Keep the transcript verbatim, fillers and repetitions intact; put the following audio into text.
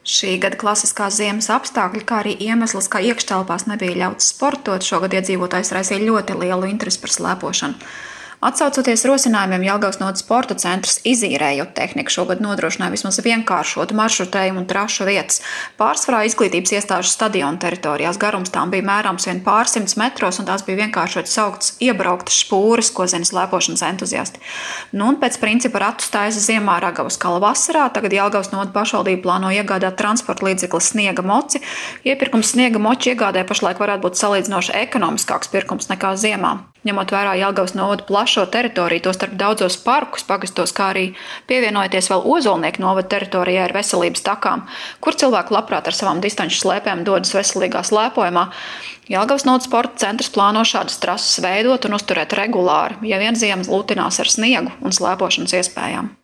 Šī gada klasiskās ziemas apstākļi, kā arī iemesls, ka iekštelpās nebija ļauts sportot, šogad iedzīvotājs raisīja ļoti lielu interesi par slēpošanu. Atsaucoties rosinājumiem, Jelgavas novads sporta centrs izīrējot tehniku šogad nodrošināja vismaz vienkāršotu maršrutējumu un trašu vietas. Pārsvarā izglītības iestāžu stadionu teritorijās garums tām bija mērāms vien pārsimts metros, un tās bija vienkāršot sauktas iebrauktas špūras, ko zina slēpošanas entuziasti. Nu, un pēc principa ratu staisa ziemā, ragavas kala vasarā, tagad Jelgavas novada pašvaldība plāno iegādāt transporta līdzekli sniega moci. Iepirkums sniega moču iegādē pašlaik varētu būt salīdzinoši ekonomiskāks pirkums nekā ziemā. Ņemot vērā Jelgavas novada plašo teritoriju, to starp daudzos parkus, pagastos, kā arī pievienojoties vēl Ozolnieku novada teritorijai ar veselības takām, kur cilvēki labprāt ar savām distanču slēpēm dodas veselīgā slēpojumā. Jelgavas novads sporta centrs plāno šādas trases veidot un uzturēt regulāri, ja vien ziemas lutinās ar sniegu un slēpošanas iespējām.